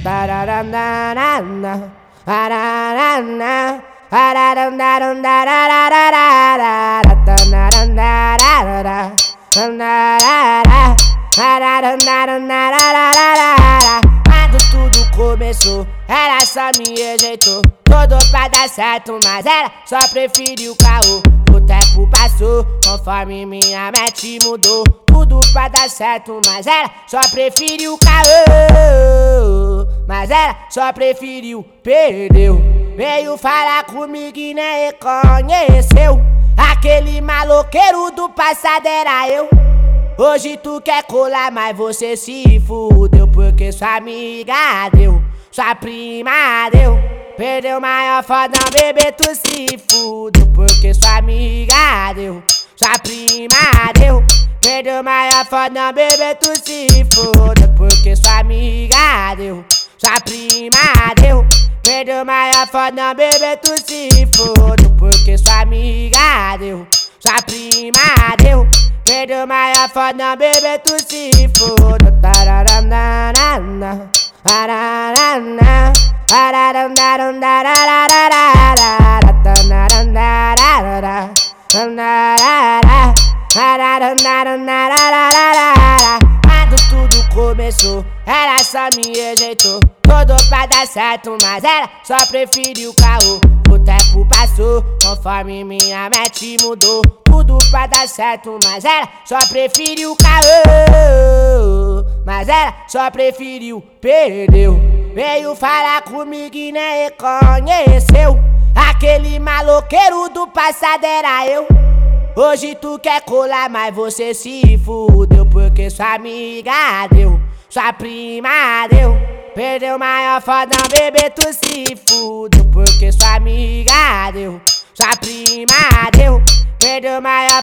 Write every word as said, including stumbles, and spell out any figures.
Tararandana, ararana, ararandarandararararara, tanarandara, tanarara, ararandarandarararara. Quando tudo começou, ela só me rejeitou. Todo pra dar certo, mas ela só preferiu caô. O tempo passou, conforme minha mente mudou. Tudo pra dar certo, mas ela só preferiu caô. Mas ela só preferiu, perdeu. Veio falar comigo e nem reconheceu. Aquele maloqueiro do passado era eu. Hoje tu quer colar, mas você se fudeu. Porque sua amiga deu, sua prima deu. Perdeu maior fodão, bebê, tu se fudeu. Porque sua amiga deu, sua prima deu. Perdeu maior fodão, bebê, tu se fudeu. Porque sua amiga deu, sua prima deu. Perdeu maior fodão, bebê, tu se fudeu. Porque sua amiga deu, sua prima deu. Perdeu maior fodão, bebê, tu se fudeu. Tararandana, ararana, ararandarandarararara, tanarandara, tanarara, ararandarandarararara. Quando tudo começou, ela só me rejeitou. Todo pra dar certo, mas ela só preferiu caô. O tempo passou, conforme minha mente mudou. Tudo pra dar certo, mas ela só preferiu caô. Mas ela só preferiu, perdeu. Veio falar comigo e nem reconheceu. Aquele maloqueiro do passado era eu. Hoje tu quer colar, mas você se fudeu. Porque sua amiga deu, sua prima deu. Perdeu maior fodão, bebê, tu se fudeu. Porque sua amiga deu, sua prima deu. Perdeu maior